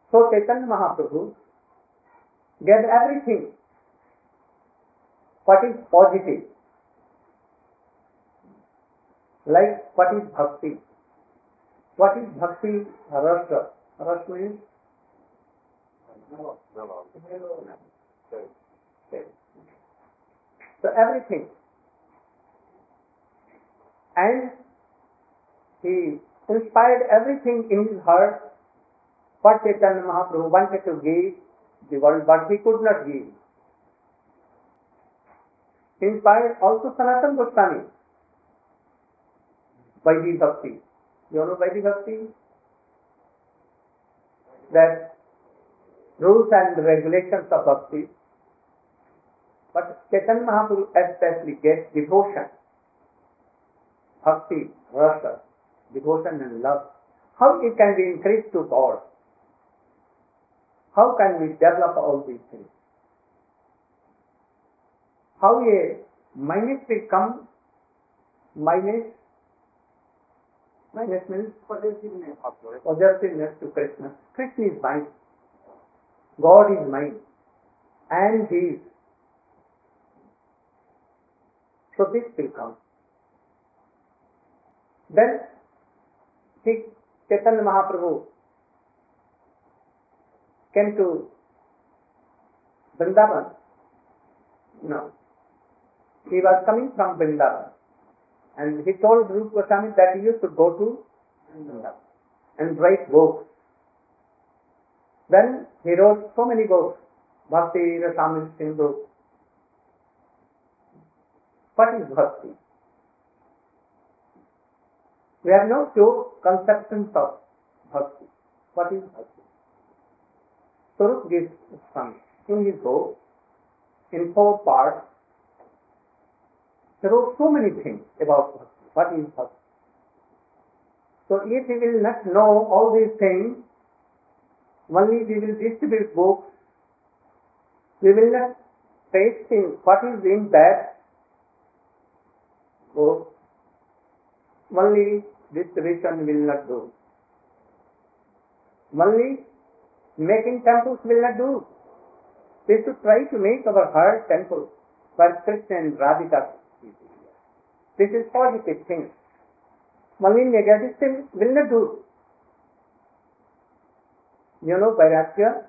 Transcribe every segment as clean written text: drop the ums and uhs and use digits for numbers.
So Chaitanya Mahaprabhu gave everything what is positive, like what is bhakti. What is bhakti? Rasa. Rasa means so everything. And he inspired everything in his heart what Chaitanya Mahaprabhu wanted to give the world, but he could not give. He inspired also Sanatana Goswami, Vaidhi Bhakti. You know Vaidhi Bhakti? That rules and regulations of Bhakti. But Chaitanya Mahaprabhu especially gets devotion, Bhakti, Rasa, devotion and love. How it can be increased to God? How can we develop all these things? How a minus will come, minus means possessiveness to Krishna. Krishna is mine, God is mine, and He is. So this will come. Then Chaitanya Mahaprabhu came to Vrindavan. No. He was coming from Vrindavan. And he told Rupa Goswami that he used to go to Vrindavan and write books. Then he wrote so many books. Bhakti, Rasamrita Sindhu. What is Bhakti? We have no pure conceptions of Bhakti. What is Bhakti? Swarup gives some in his book, in 4 parts. He wrote so many things about Bhakti. What is Bhakti? So if we will not know all these things, only we will distribute books, we will not taste in what is in that book, only distribution will not do. Only making temples will not do. We should try to make our heart temple for Krishna and Radhika. This is positive thing. Only negative thing will not do. You know Vairagya?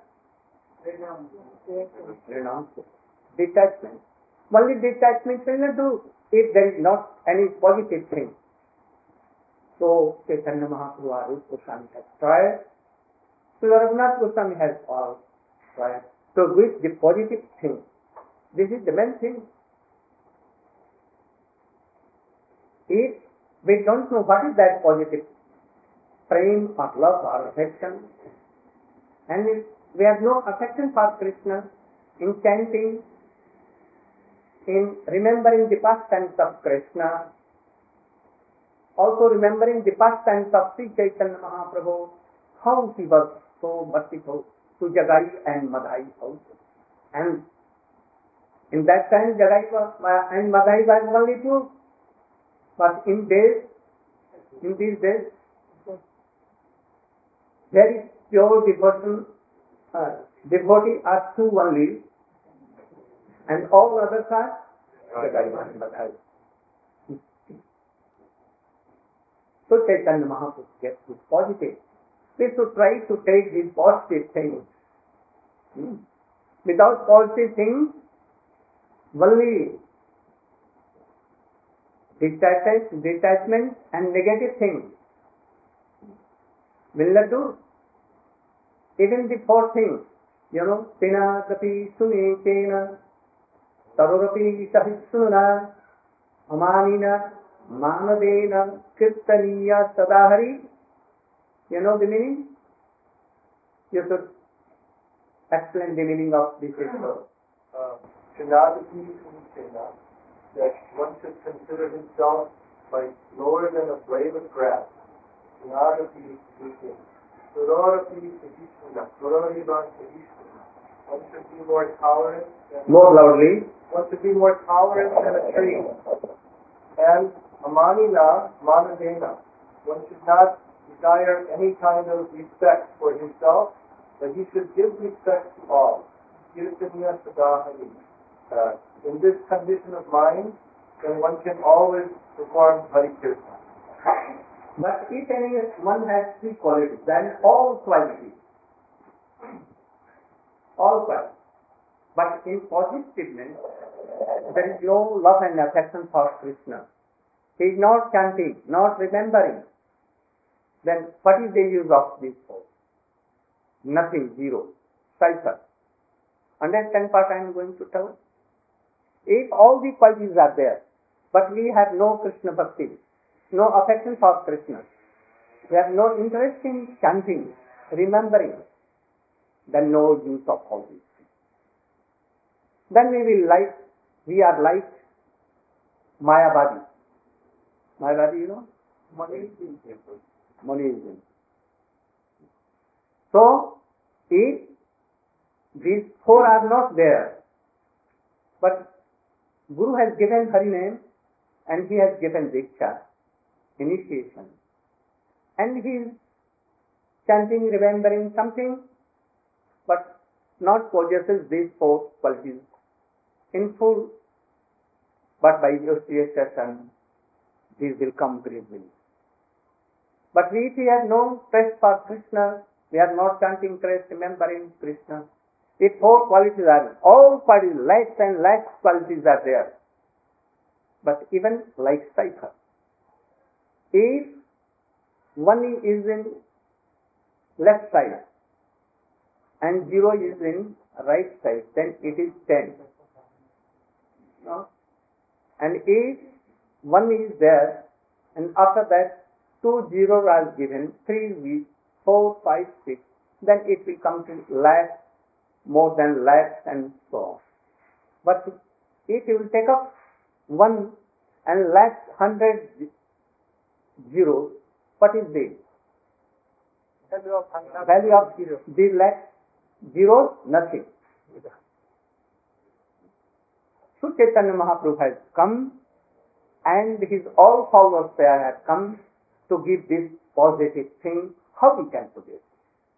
Detachment. Only detachment will not do if there is not any positive thing. So Chaitanya Mahaprabhu, Rupa Goswami has tried. So Raghunath Goswami has all tried. So with the positive thing, this is the main thing. If we don't know what is that positive, prem or love or affection, and if we have no affection for Krishna, in chanting, in remembering the pastimes of Krishna, also remembering the pastimes of Sri Chaitanya Mahaprabhu, how he was so merciful to Jagai and Madhai also. And in that time Jagai and Madhai were only 2. But in these days, very pure devotee are 2 only, and all others are Jagai and Madhai. So Chaitanya Mahaprabhu gets this positive. We should try to take these positive things. Without positive things, only detachment and negative things will not do. Even the 4 things, Tina Kapi Suni Tena Tarorapi Sahisuna Amanina Manadena Kirtaniya Sadahari. You know the meaning? You should explain the meaning of this word. Chinadati Sumchena, that one should consider himself like lower than a blade of grass. Chinadati Sumchena. Surorapi Sahishuna. Suroriban Sahishuna. One should be more tolerant than more loudly. One should be more tolerant than a tree. And Amanina Manadena. One should not desire any kind of respect for himself that he should give respect to all. Kirtaniya Sadahari. In this condition of mind, then one can always perform Hari Kirtan. But if anyone has three qualities, then all qualities. But in positiveness, there is no love and affection for Krishna. He is not chanting, not remembering. Then what is the use of this four? Nothing, zero, cipher. Understand what I am going to tell? If all the qualities are there, but we have no Krishna bhakti, no affection for Krishna, we have no interest in chanting, remembering, then no use of all these things. Then we are like Mayavadi. Mayavadi, you know? Monism. So, if these four are not there, but Guru has given Hari name and he has given Diksha, initiation, and he is chanting, remembering something, but not possesses these four qualities in full, but by association these will come gradually. But if we have no taste for Krishna, we are not chanting Krishna, remembering Krishna. If four qualities are, all qualities, lakhs and lakhs qualities are there. But even like cipher, if one is in left side and zero is in right side, then it is 10. No? And if one is there and after that 2 zeros are given, 3, 4, 5, 6, then it will come to lakhs, more than lakhs and so on. But if you will take up 1 and lakhs 100 zeros, what is this? Value of these lakhs zeros? Nothing. So Chaitanya Mahaprabhu has come and his all followers there have come to give this positive thing. How we can put it?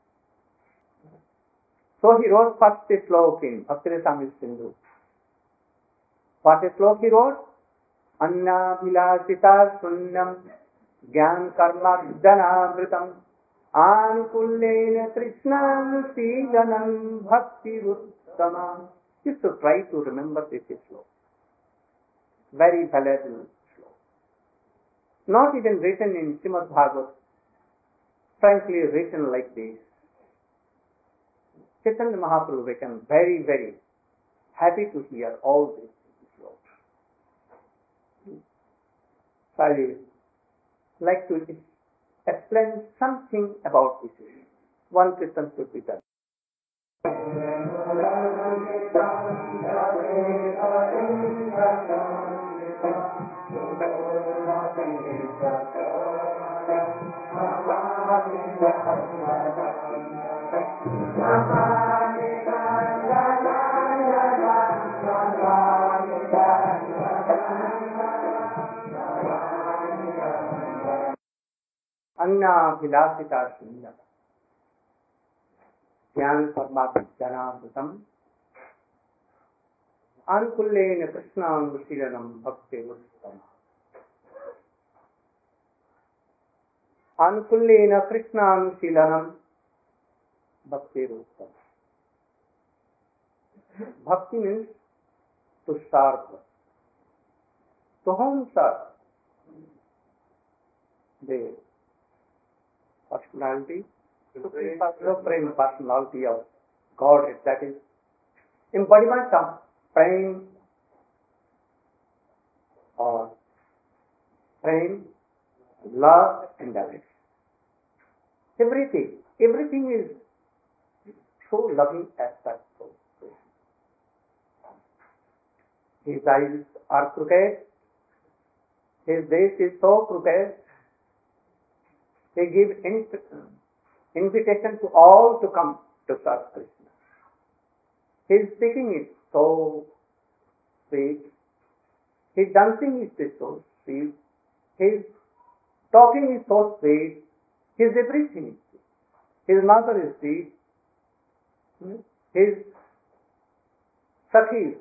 So he wrote first a sloka in Bhakti-rasamrita Sindhu. What a sloka he wrote? Anna vilasita sunyam jnana karma dhanavritam anukullena krishnam sijanam bhakti uttamam. You should try to remember this sloka. Very valuable sloka. Not even written in Srimad Bhagavad, frankly written like this. Chaitanya Mahaprabhu became very, very happy to hear all this. So I would like to explain something about this. One Kirtan should be done. Anna vilasita sunyam jnana karma dhanavritam anukullena krishnam sijanam bhakti uttamam. Anukullena krishnam sijanam bhakti uttamam. Bhakti means to serve. To whom serve? The personality, Supreme Personality of Godhead, that is embodiment of praying or praying, love and affection. Everything is so loving aspect. His eyes are crooked, his face is so crooked. He gives invitation to all to come to serve Krishna. His speaking is so sweet. His dancing is so sweet. His talking is so sweet. His everything is sweet. His mother is sweet. his Sakhis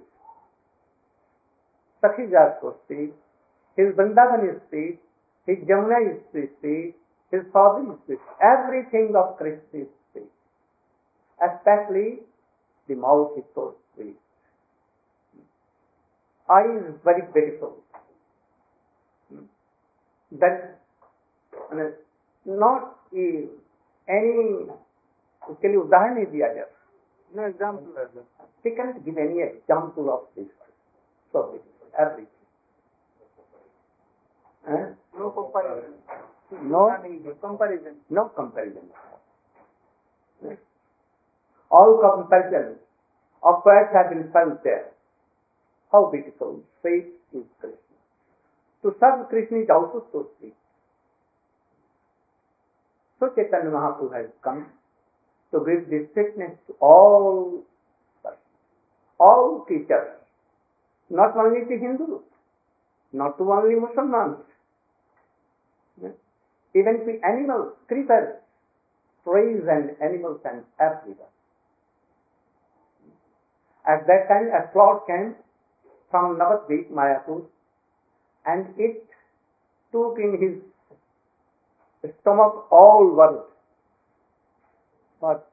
are so sweet, his Vrindavan is sweet, his Jamuna is sweet, his Saudi is sweet. Everything of Krishna is sweet. Especially the mouth is so sweet. Eye is very beautiful. That not any उसके लिए उदाहरण नहीं दिया जाता. No example. We cannot give any example of this. So beautiful, everything. No comparison. No comparison. All comparison of words have been felt there. How beautiful, sweet is Krishna. To serve Krishna is also so sweet. So Chaitanya Mahaprabhu has come to give this sweetness to all creatures, not only to Hindus, not to only Muslims, even to animals, creatures, trees and animals and everyone. At that time a cloud came from Navadvip, Mayapur, and it took in his stomach all world. What?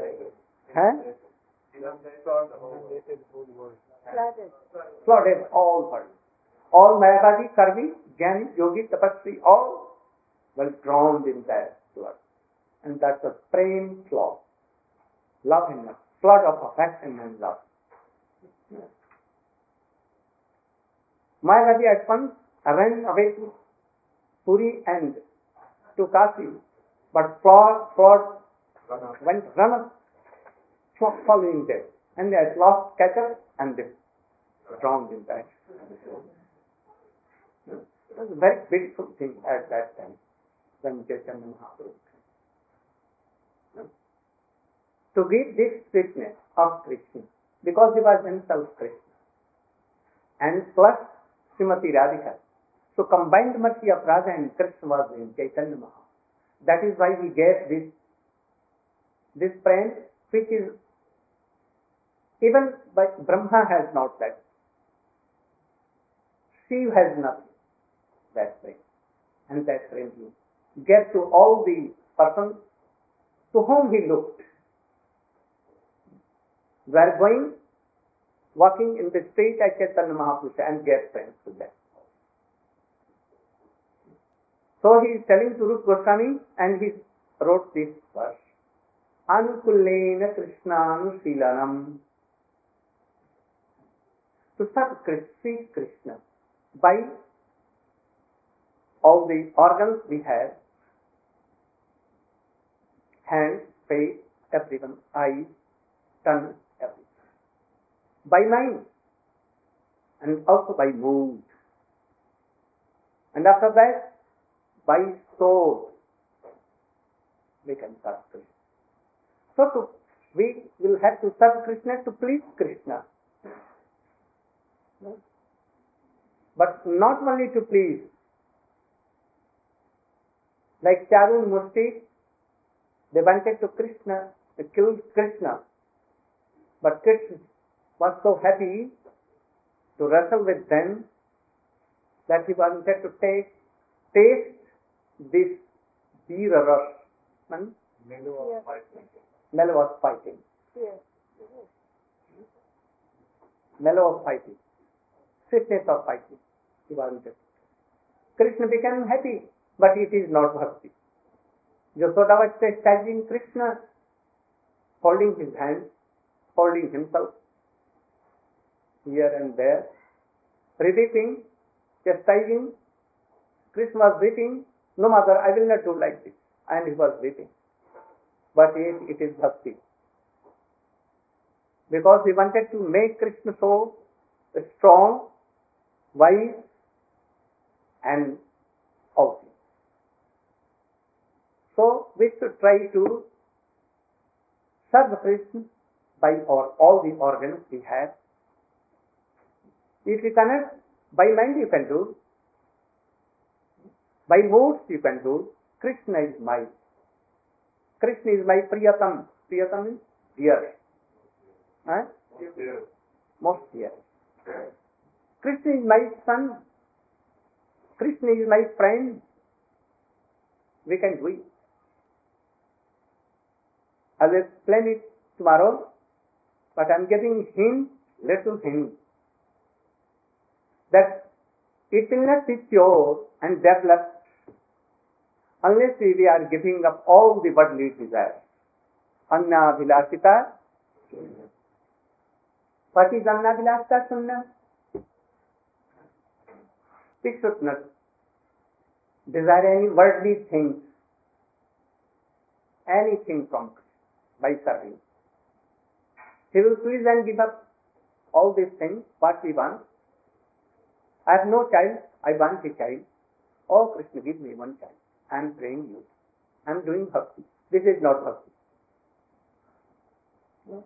Flooded all world. All Mayavadi, Karvi, Jnani, Yogi, Tapasvi, all were drowned in that flood. And that's a prem flood. Love and love. Flood of affection and love. Mayavadi at once ran away to Puri and to Kasi, but flood went run following them, and they at last catch up and they drowned in that. It was a very beautiful thing at that time when Chaitanya Mahaprabhu came. To give this sweetness of Krishna, because he was himself Krishna, and plus Srimati Radhika. So combined mercy of Radha and Krishna was in Chaitanya Mahaprabhu. That is why he gave this prem, which is even by Brahma has not that. Shiva has nothing. That prem. And that prem he gave to all the persons to whom he looked. They are walking in the street at Chaitanya Mahaprabhu and gave prem to them. So he is telling to Rupa Goswami, and he wrote this verse. Anukullena Krishnanu to serve Krishna by all the organs we have, hands, face, everyone, eyes, tongue, everything. By mind and also by mood. And after that, by soul, we can serve Krishna. So we will have to serve Krishna to please Krishna. But not only to please. Like Charul Murti, they wanted to kill Krishna. But Krishna was so happy to wrestle with them that he wanted to taste this Veera Ras. Mellow of fighting. Yes. Mellow of fighting. Sweetness of fighting. He wanted. Krishna became happy, but it is not bhakti. Yashoda was chastising Krishna, holding his hand, holding himself here and there, repeating, chastising. Krishna was weeping, no mother, I will not do like this. And he was weeping. But it is bhakti. Because he wanted to make Krishna so strong, wise, and all. So we should try to serve Krishna by all the organs we have. If you cannot, by mind you can do, by moods you can do. Krishna is my Priyatam. Priyatam is dear. Huh? Yes. Most dear. Krishna is my son. Krishna is my friend. We can do it. I will explain it tomorrow, but I am giving hint, little hint, that it will not be pure and developed unless we are giving up all the worldly desires. Anna Vilasita. What is Anna Vilasita Sunna? We should not desire any worldly things, anything from by serving. He will please and give up all these things, what we want. I have no child, I want a child. Oh Krishna, give me one child. I am praying you. I am doing bhakti. This is not bhakti. No.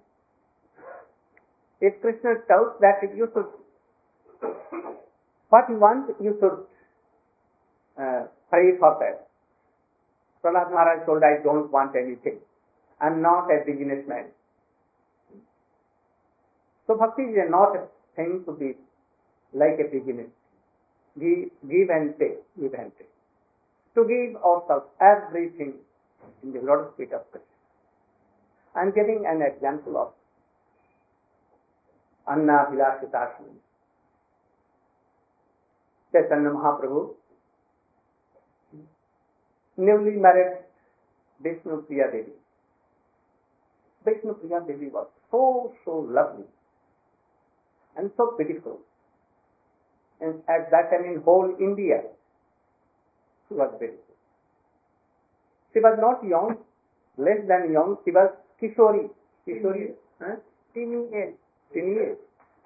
If Krishna tells that you should, what you want, you should pray for that. Prahlad Maharaj told, I don't want anything. I am not a businessman. So bhakti is not a thing to be like a business. Give and take, give and take. To give ourselves everything in the lotus feet of Krishna. I am giving an example of Anna Vilasitashmi. Chaitanya Mahaprabhu, newly married Vishnu Priya Devi. Vishnu Priya Devi was so lovely and so beautiful. And at that time in whole India, she was beautiful. She was not young, less than young, she was Kishori. Kishori, teeny age.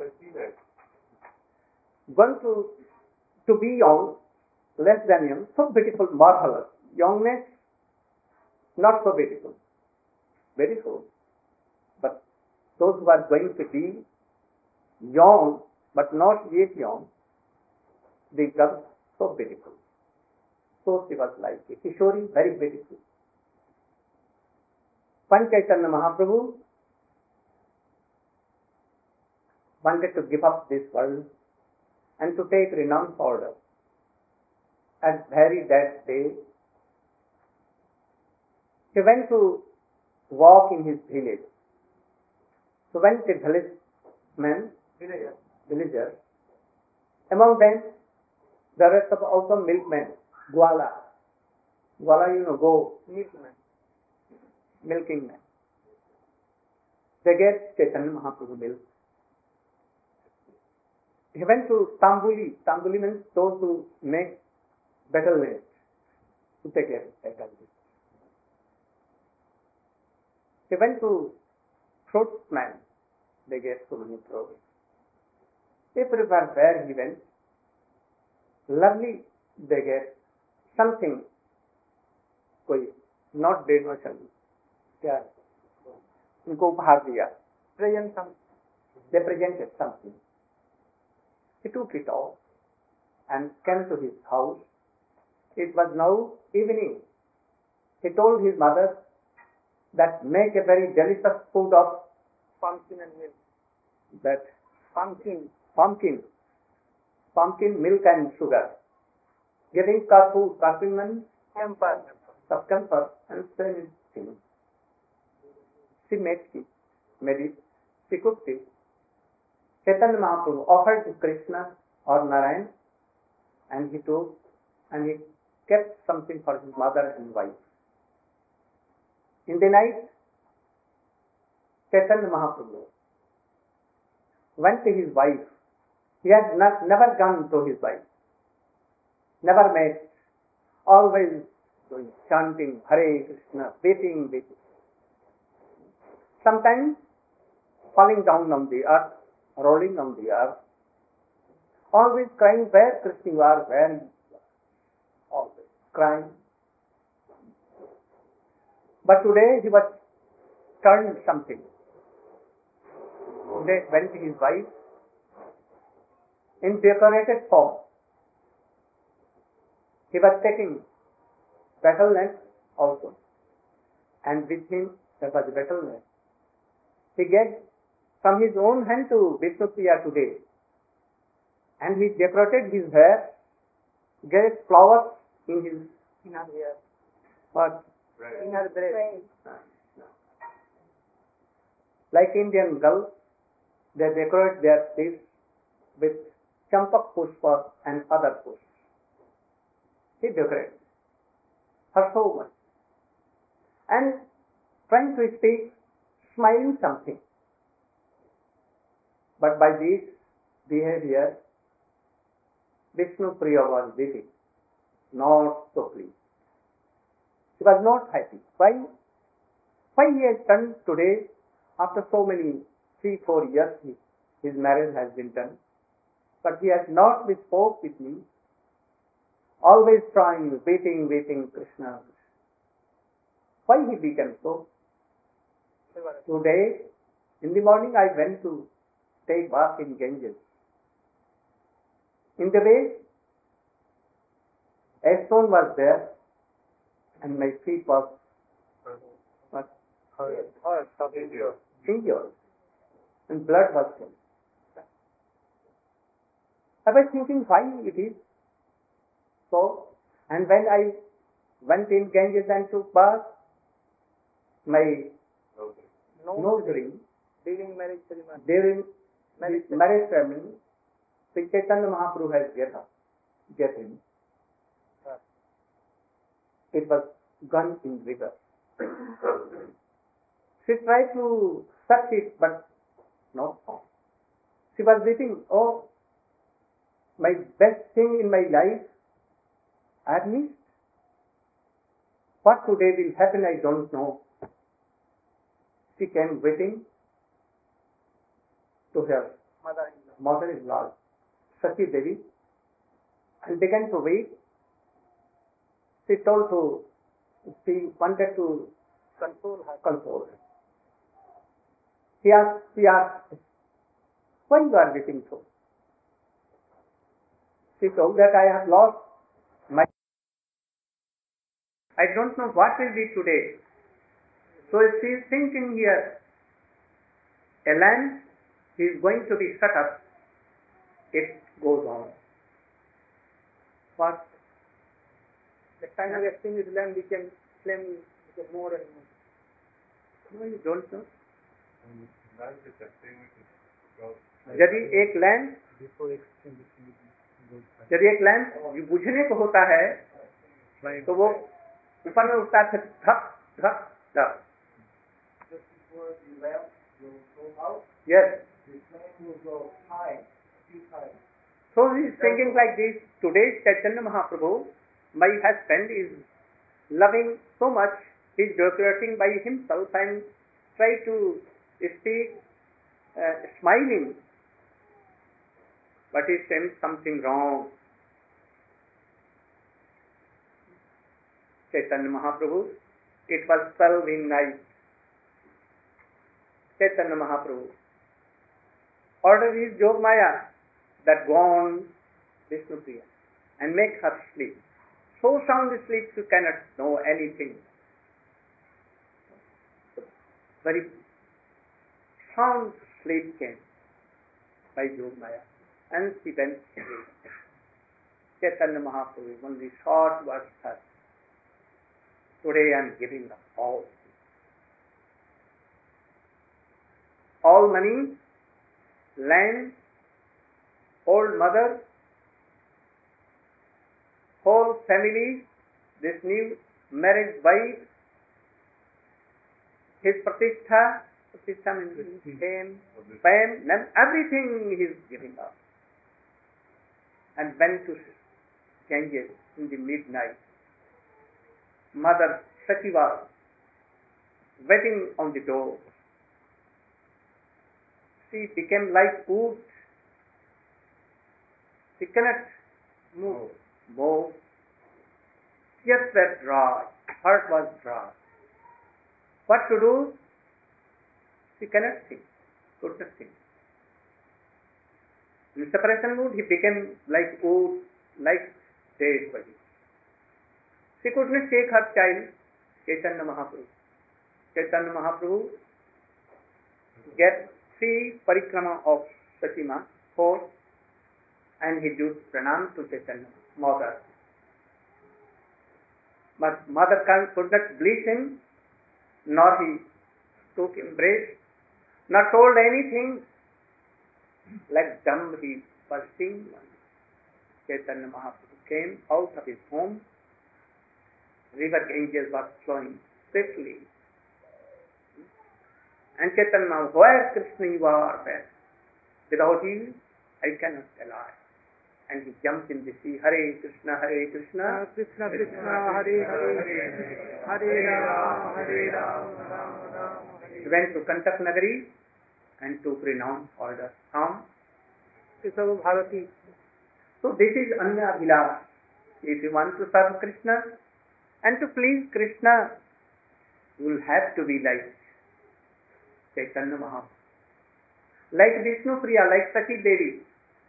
Going to be young, less than young, so beautiful, marvelous. Youngness, not so beautiful. Beautiful. But those who are going to be young, but not yet young, they become so beautiful. So she was like a Kishori, very beautiful. When Chaitanya Mahaprabhu wanted to give up this world and to take renowned order, at very that day, he went to walk in his village. So went the village men, villagers. Among them, there were also milkmen, Gwala. Gwala, you know, go, milking men. They get Chaitanya Mahaprabhu milk. He went to Tambuli. Tambuli means those who make betel nest to take care of betel. He went to fruitsman. They get so many fruits. Everywhere where he went, lovely they get something, कोई not donation, क्या उनको उपहार दिया, present something, they presented something. He took it all and came to his house. It was now evening. He told his mother that make a very delicious food of pumpkin and milk. That pumpkin milk and sugar. Getting kapu means camphor, and same thing. She made it. She cooked it. Chaitanya Mahaprabhu offered to Krishna or Narayan, and he took and he kept something for his mother and wife. In the night, Chaitanya Mahaprabhu went to his wife. He had never gone to his wife, never met, always chanting Hare Krishna, weeping. Sometimes falling down on the earth, rolling on the earth, always crying, where Krishna you are, where you are, always crying. But today he was turned something. Today went to his wife in decorated form. He was taking betel nut also, and with him there was a betel nut. He gave from his own hand to Vishnupriya today. And he decorated his hair, gave flowers in his what? Right. In her breast. Like Indian girls, they decorate their face with champak pushpa and other pushpas. He decorated her so much. And trying to speak, smiling something. But by this behavior, Vishnupriya was busy, not so pleased. She was not happy. Why? Why he has done today, after so many 3-4 years, his marriage has been done. But he has not spoke with me. Always trying, waiting Krishna. Why he became so? Today, in the morning, I went to take bath in Ganges. In the way, a stone was there, and my feet was injured, and blood was flowing. I was thinking why it is so, and when I went in Ganges and took bath, my nose ring During marriage ceremony. during the marriage ceremony, Sri Chaitanya Mahaprabhu has given. It was gone in river. She tried to search it, but no found. She was waiting, oh, my best thing in my life, I have missed. What today will happen, I don't know. She came waiting to her mother-in-law, Sati Devi, and began to wait. She wanted to console her. She asked, why you are waiting so? She told that I have lost my, I don't know what will be today. So she is thinking here, a lamp is going to be shut up, it goes on. What? The time of extinguished lamp became more and more. No, you don't know. यदि एक lamp बुझने को होता है तो वो ऊपर में उठता है धक धक धक. just before the lamp will go out, Yes. the flame will go high a few times. So he is thinking like this. Today's Chaitanya Mahaprabhu, my husband, is loving so much. He is decorating by himself and try to speak smiling. But he is saying something wrong. Chaitanya Mahaprabhu, it was 12 in night. Chaitanya Mahaprabhu ordered his Jogmaya that go on Vishnupriya and make her sleep. So sound sleep you cannot know anything. Very sound sleep came by Jogmaya and she went to sleep. Chaitanya Mahaprabhu, only short words heard. Today I am giving up all money, land, old mother, whole family, this new married wife, his pratishtha means fame, everything he is giving up. And went to Ganges in the midnight. Mother Sati was waiting on the door. She became like wood. She cannot move. Tears were dry. Heart was dry. What to do? She cannot think. Could not think. In separation mood, he became like wood, like dead body. She could not take her child, Chaitanya Mahaprabhu. Chaitanya Mahaprabhu 3 parikrama of Satima, 4, and he gives pranam to Chaitanya mother. But mother could not bless him, nor he took embrace, nor told anything. Like dumb he was seeing. Chaitanya Mahaprabhu came out of his home. River Ganges was flowing swiftly. And Chaitanya, where Krishna you are there? Without you, I cannot alive. And he jumped in the sea. Hare Krishna, Krishna Krishna, Hare Hare, Hare Rama, Hare Rama, Rama Rama. He went to Kantak Nagari and took renowned order from Kesava Bharati. So this is Anya Vilas. If you want to serve Krishna and to please Krishna, you will have to be like Chaitanya Mahaprabhu, like Vishnu Priya, like Saki Devi.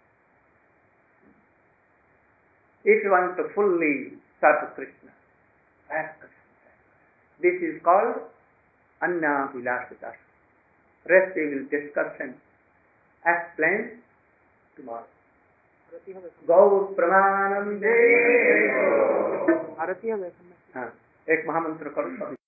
If you want to fully serve Krishna, ask Krishna. This is called Anya Vilasita. Rest we will discuss and explain tomorrow. गौ प्रमाणम दे भारतीय हाँ एक महामंत्र करो